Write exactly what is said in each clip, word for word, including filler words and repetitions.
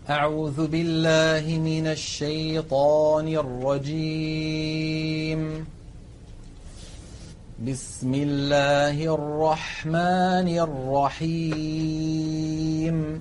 أعوذ بالله من الشيطان الرجيم. بسم الله الرحمن الرحيم.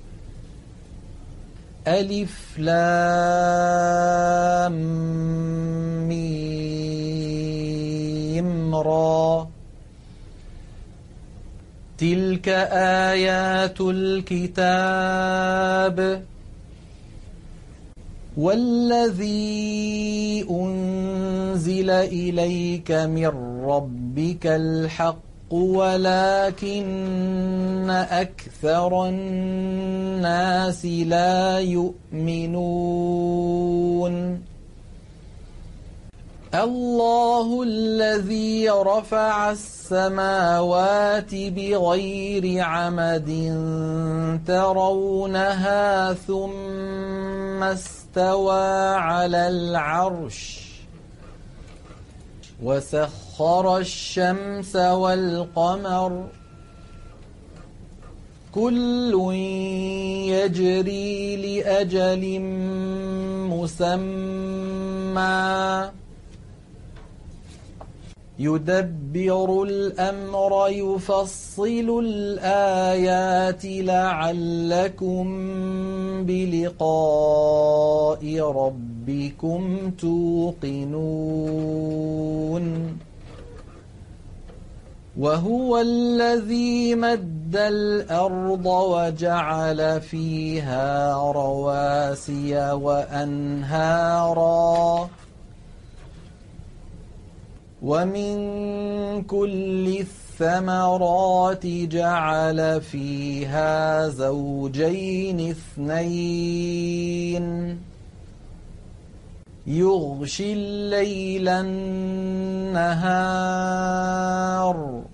ألف لام ميم را. تلك آيات الكتاب والذي أنزل إليك من ربك الحق ولكن أكثر الناس لا يؤمنون. الله الذي رفع السماوات بغير عمد ترونها ثم استوى على العرش وسخر الشمس والقمر كل يجري لأجل مسمى يدبر الأمر يفصل الآيات لعلكم بلقاء ربكم توقنون. وهو الذي مد الأرض وجعل فيها رواسي وأنهارا ومن كل الثمرات جعل فيها زوجين اثنين يغشي الليل النهار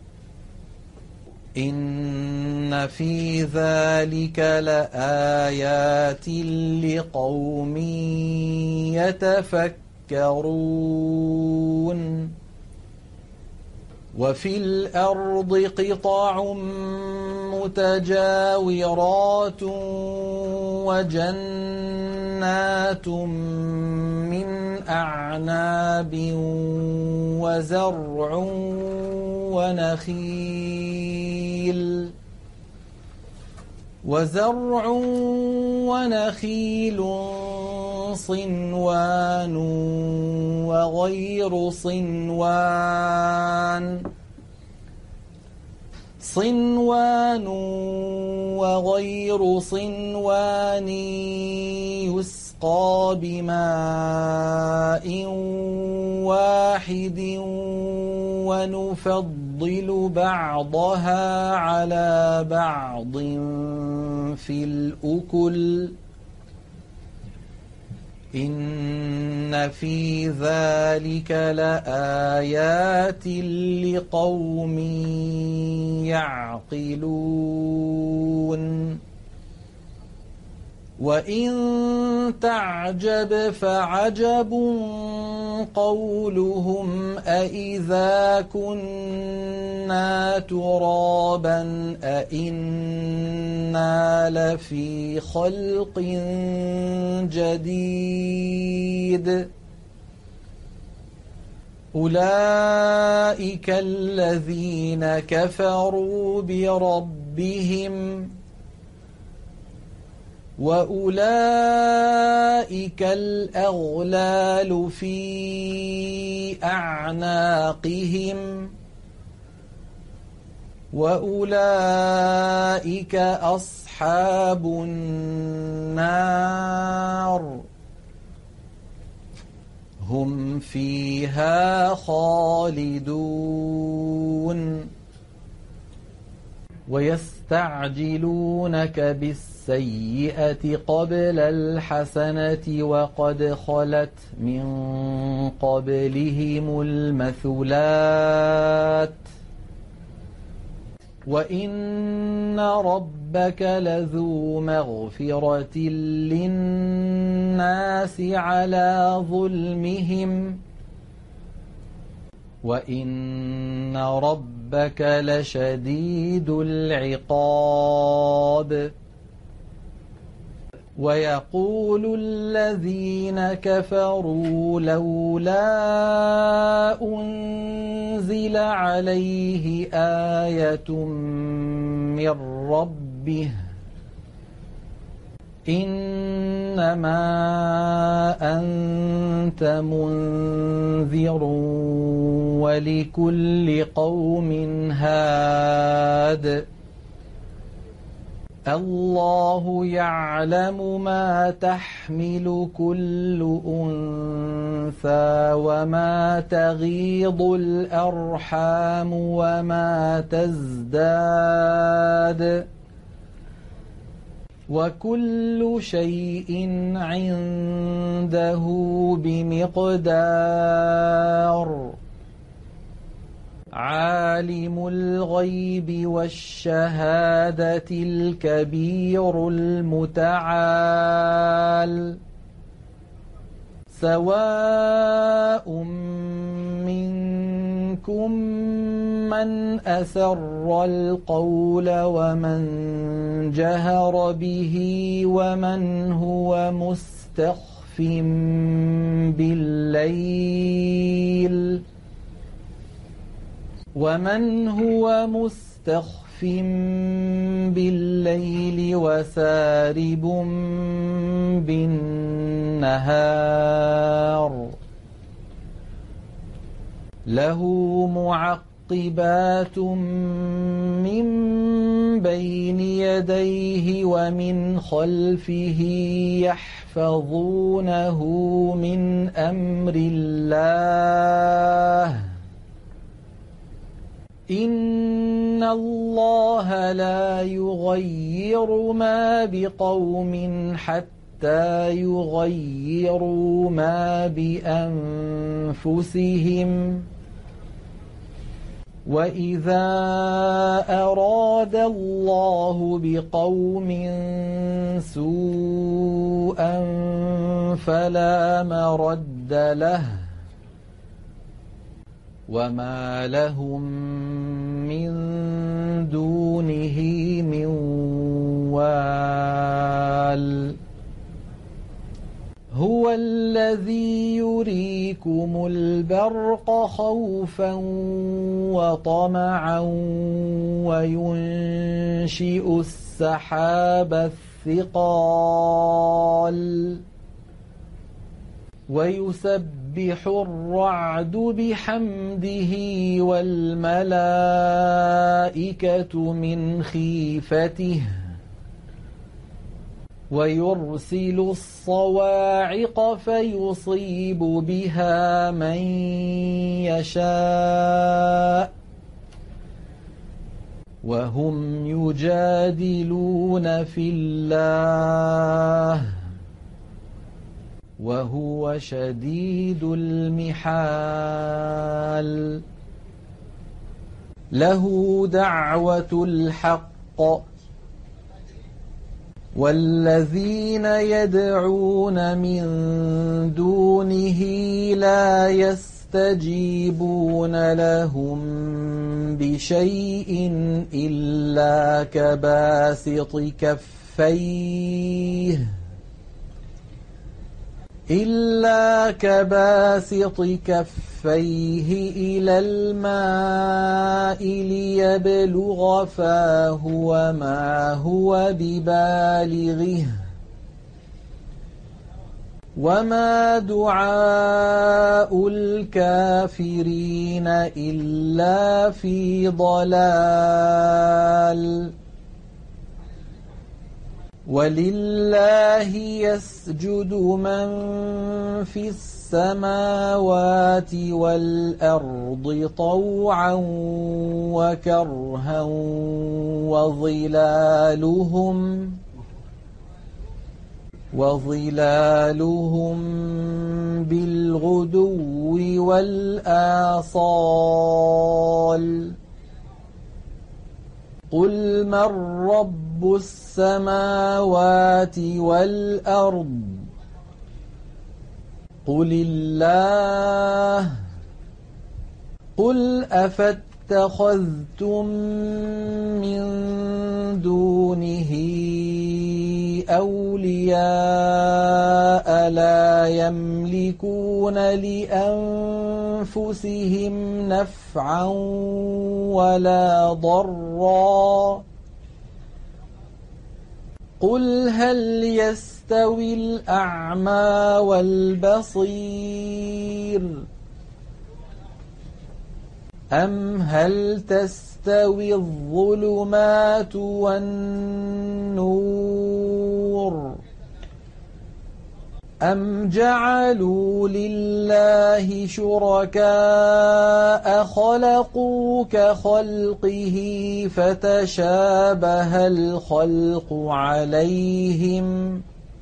إن في ذلك لآيات لقوم يتفكرون. وفي الأرض قطع متجاورات وجنات من أعناب وزرع ونخيل وزرع ونخيل صنوان وغير صنوان صنوان وغير صنوان يسقى بماء واحد ونفضل بعضها على بعض في الأكل إن في ذلك لآيات لقوم يعقلون. وإن تعجب فعجب قولهم أإذا كنا ترابا أإنا لفي خلق جديد أولئك الذين كفروا بربهم وأولئك الأغلال في أعناقهم وأولئك أصحاب النار هم فيها خالدون. ويستعجلونك بالسيئة قبل الحسنة وقد خلت من قبلهم المثلات وإن ربك لذو مغفرة للناس على ظلمهم وإن ربك لشديد العقاب ويقول الذين كفروا لولا أنزل عليه آية من ربه إنما أنت منذر ولكل قوم هاد الله يعلم ما تحمل كل أنثى وما تغيض الأرحام وما تزداد وكل شيء عنده بمقدار عالم الغيب والشهادة الكبير المتعال سواء منكم من أسر القول ومن جهر به ومن هو مستخف بالليل ومن هو مستخف بالليل وسارب بالنهار له معقبات من بين يديه ومن خلفه يحفظونه من أمر الله إن الله لا يغير ما بقوم حتى يغيروا ما بأنفسهم وإذا أراد الله بقوم سوءا فلا مرد له وما لهم من دونه من وال هو الذي يريكم البرق خوفا وطمعا وينشئ السحاب الثقال ويسبح الرعد بحمده والملائكة من خيفته ويرسل الصواعق فيصيب بها من يشاء وهم يجادلون في الله وهو شديد المحال له دعوة الحق والذين يدعون من دونه لا يستجيبون لهم بشيء إلا كباسط كفيه إلا كباسط كفيه إلى الماء ليبلغ فاه وما هو ببالغه وما دعاء الكافرين إلا في ضلال ولله يسجد من في السماوات والأرض طوعا وكرها وظلالهم وظلالهم بالغدو والآصال قل من رب السماوات والأرض قل الله قل أفاتخذتم من دونه أولياء لا يملكون لأنفسهم نفعا ولا ضرا قل هل يستوي الأعمى والبصير أم هل تستوي الظلمات والنور أم جعلوا لله شركاء خلقوا كخلقه فتشابه الخلق عليهم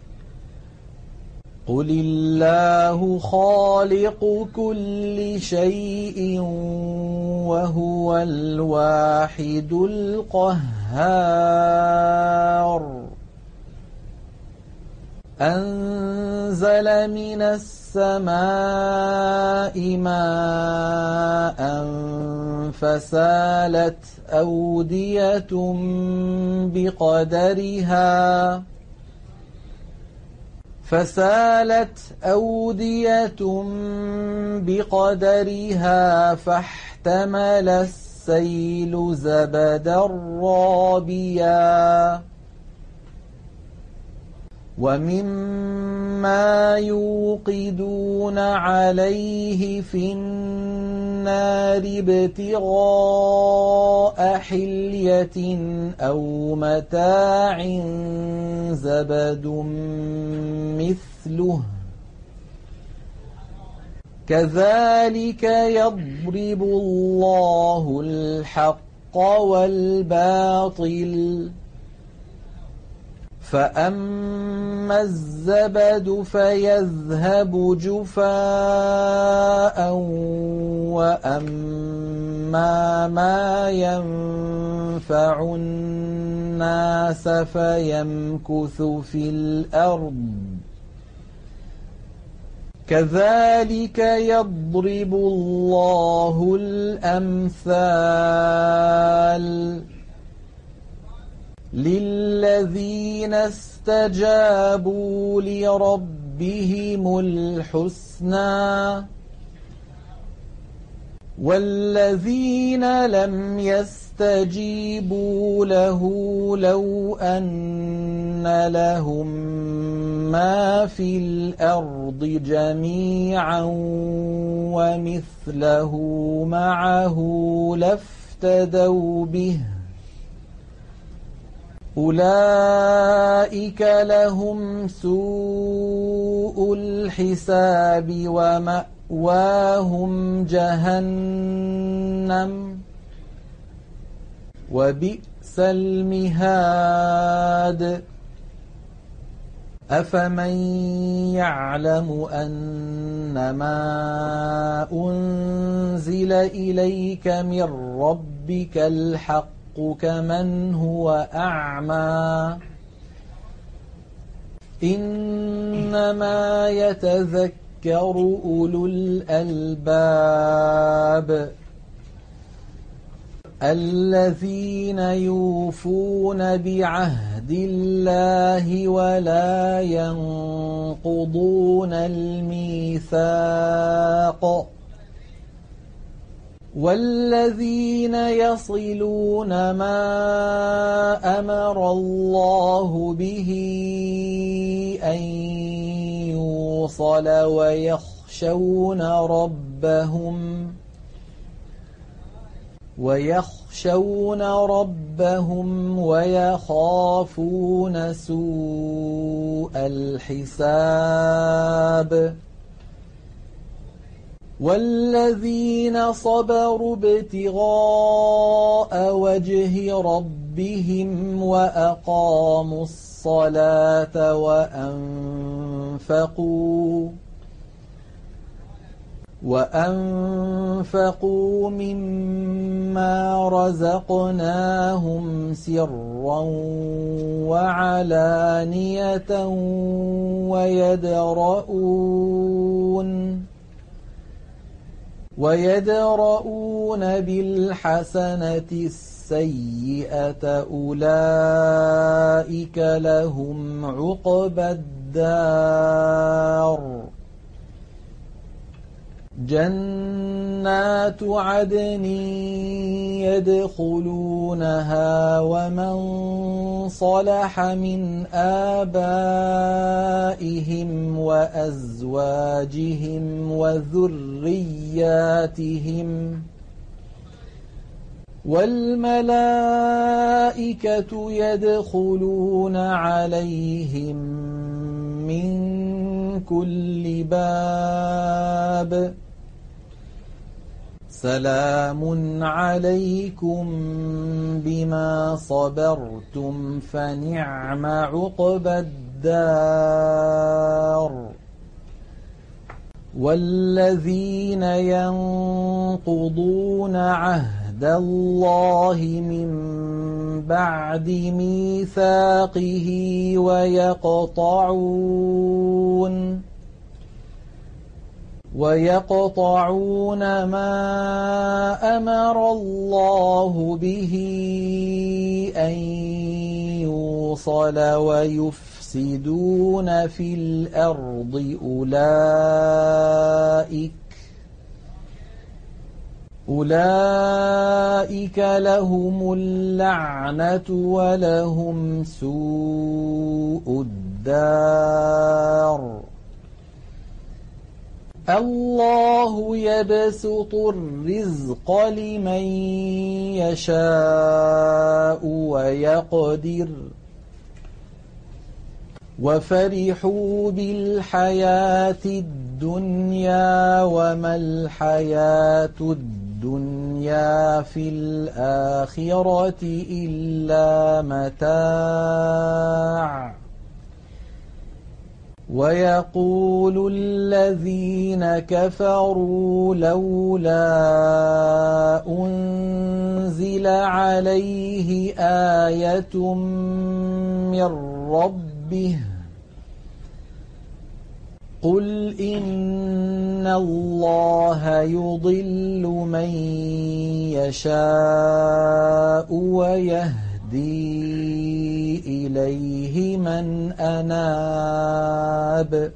قل الله خالق كل شيء وهو الواحد القهار أنزل من السماء ماء فسالت أودية بقدرها فسالت أودية بقدرها فاحتمل السيل زبدا رابيا ومما يوقدون عليه في النار ابتغاء حلية أو متاع زبد مثله كذلك يضرب الله الحق والباطل فأما الزبد فيذهب جفاء وأما ما ينفع الناس فيمكث في الأرض كذلك يضرب الله الأمثال للذين استجابوا لربهم الحسنى والذين لم يستجيبوا له لو أن لهم ما في الأرض جميعا ومثله معه لافتدوا به أولئك لهم سوء الحساب ومأواهم جهنم وبئس المهاد أفمن يعلم أنما أنزل إليك من ربك الحق كمن هو أعمى إنما يتذكر أولو الألباب الذين يوفون بعهد الله ولا ينقضون الميثاق والذين يصلون ما أمر الله به أن يوصل ويخشون ربهم ويخشون ربهم ويخافون سوء الحساب والذين صبروا ابتغاء وجه ربهم وأقاموا الصلاة وأنفقوا وأنفقوا مما رزقناهم سرا وعلانية ويدرؤون ويدرؤون بالحسنة السيئة أولئك لهم عقبى الدار جنات عدن يدخلونها ومن صلح من آبائهم وأزواجهم وذرياتهم والملائكة يدخلون عليهم من كل باب سلام عليكم بما صبرتم فنعم عقبى الدار والذين ينقضون عهد الله من بعد ميثاقه ويقطعون ويقطعون ما أمر الله به أن يوصل ويفسدون في الأرض أولئك أولئك لهم اللعنة ولهم سوء الدار الله يبسط الرزق لمن يشاء ويقدر وفرحوا بالحياة الدنيا وما الحياة الدنيا في الآخرة إلا متاع ويقول الذين كفروا لولا أنزل عليه آية من ربه قل إن الله يضل من يشاء ويهدي إليه من أناب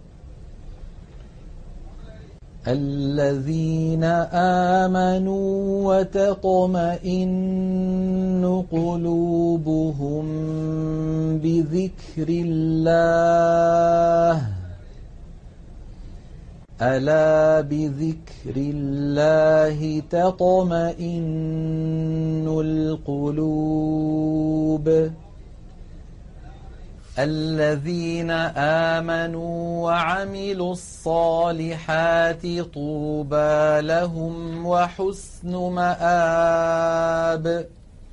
الذين آمنوا وتطمئن قلوبهم بذكر الله ألا بذكر الله تطمئن القلوب الذين آمنوا وعملوا الصالحات طوبى لهم وحسن مآب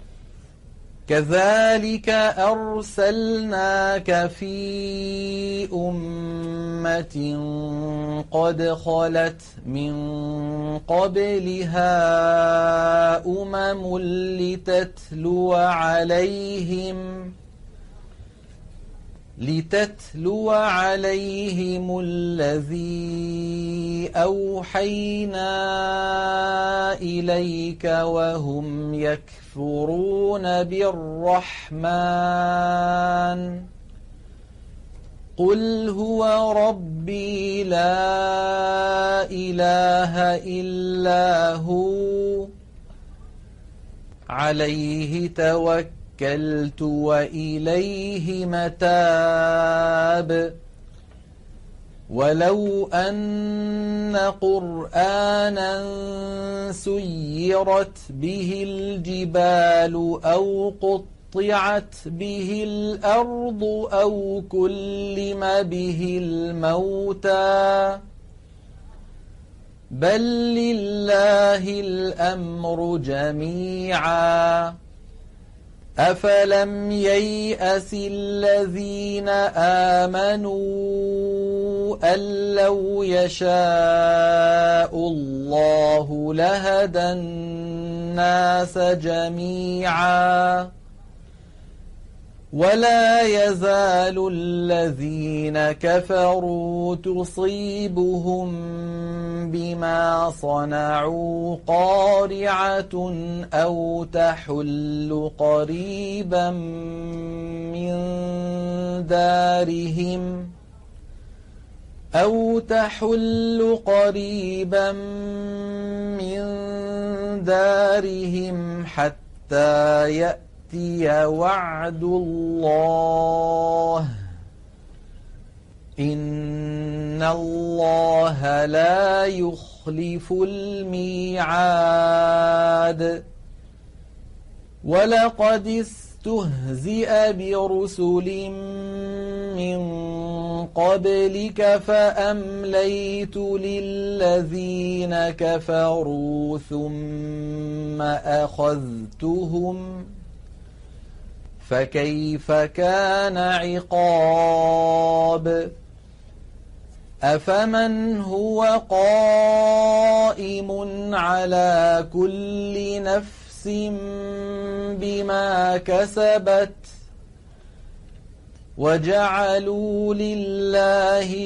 كذلك أرسلناك في أمة قد خلت من قبلها أمم لتتلو عليهم لتتلو عليهم الذي أوحينا إليك وهم يكفرون بالرحمن قل هو ربي لا إله إلا هو عليه توكلت توكلت وإليه متاب ولو أن قرآنا سيرت به الجبال أو قطعت به الأرض أو كلم به الموتى بل لله الأمر جميعا أفلم ييأس الذين آمنوا أن لو يشاء الله لهدى الناس جميعا ولا يزال الذين كفروا تصيبهم بما صنعوا قارعة أو تحل قريبا من دارهم أو تحل قريبا من دارهم حتى يأتي وعد الله إن الله لا يخلف الميعاد ولقد استهزئ برسل من قبلك فأمليت للذين كفروا ثم أخذتهم فكيف كان عقاب أفمن هو قائم على كل نفس بما كسبت وجعلوا لله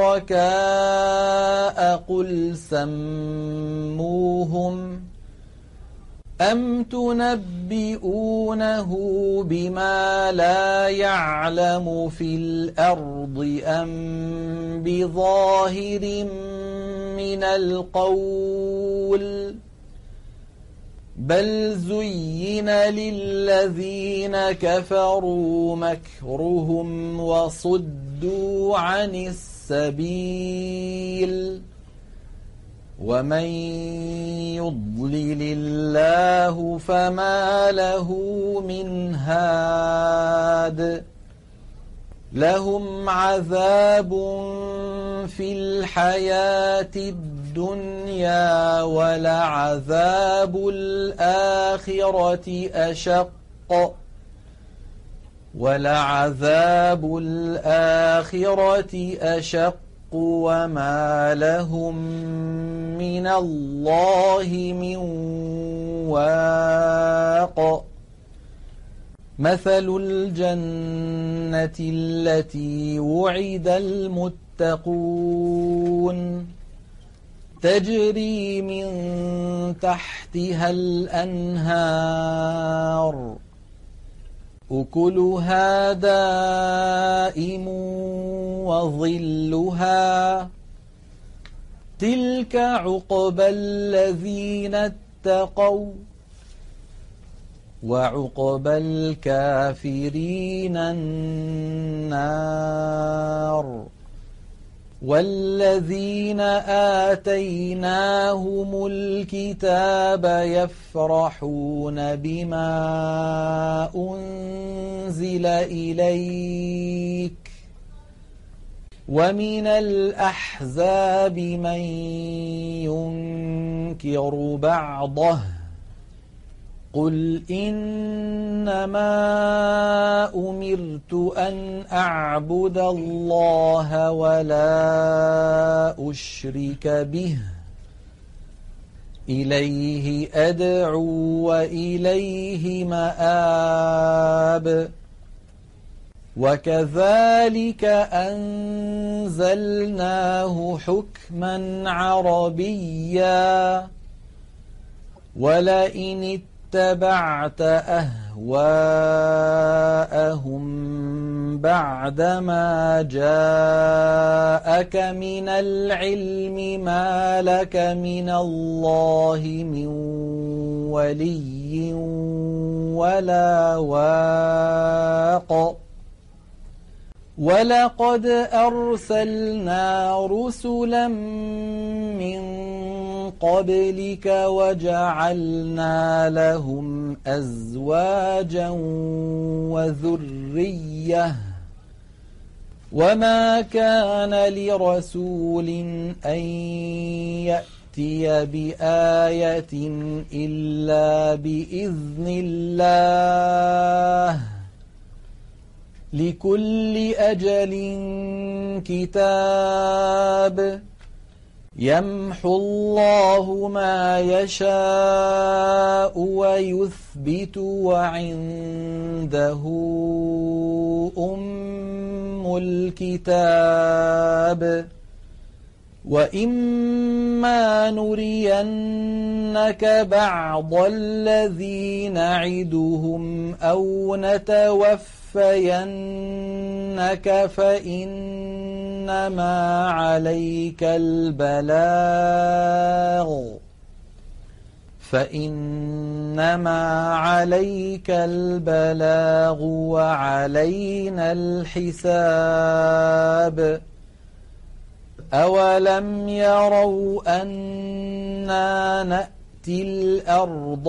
شركاء قل سموهم أم تنبئونه بما لا يعلم في الأرض أم بظاهر من القول بل زين للذين كفروا مكرهم وصدوا عن السبيل ومن يضلل الله فما له من هاد لهم عذاب في الحياة الدنيا ولعذاب الآخرة أشق ولعذاب الآخرة أشق وما لهم من الله من واق مثل الجنة التي وعد المتقون تجري من تحتها الأنهار أكلها دائم وظلها تلك عقبى الذين اتقوا وعقبى الكافرين النار والذين آتيناهم الكتاب يفرحون بما أنزل إليك ومن الأحزاب من ينكر بعضه قل إنما أمرت أن أعبد الله ولا أشرك به إليه أدعو وإليه مآب وكذلك أنزلناه حكما عربيا ولئن اتبعت أهواءهم بعدما جاءك من العلم ما لك من الله من ولي ولا واق ولقد أرسلنا رسلا من قبلك وجعلنا لهم أزواجا وذرية وما كان لرسول أن يأتي بآية إلا بإذن الله لكل أجل كتاب يمحو الله ما يشاء ويثبت وعنده أم الكتاب وإما نرينك بعض الذي نعدهم أو نتوفينك فإنما عليك البلاغ فإنما عليك البلاغ وعلينا الحساب أولم يروا أنا نأتي الأرض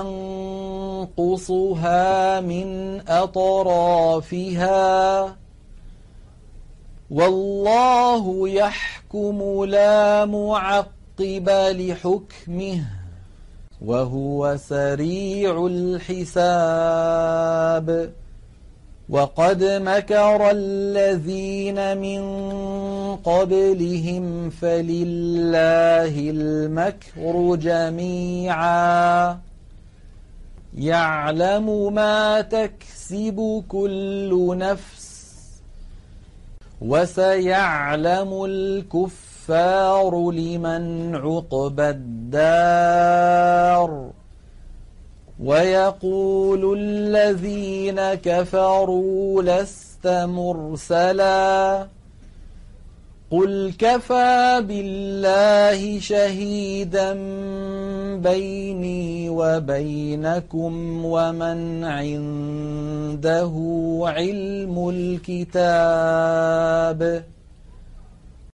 ننقصها من أطرافها والله يحكم لا معقب لحكمه وهو سريع الحساب وقد مكر الذين من قبلهم فلله المكر جميعا يعلم ما تكسب كل نفس وسيعلم الكفار لمن عقبى الدار ويقول الذين كفروا لست مرسلا قل كفى بالله شهيدا بيني وبينكم ومن عنده علم الكتاب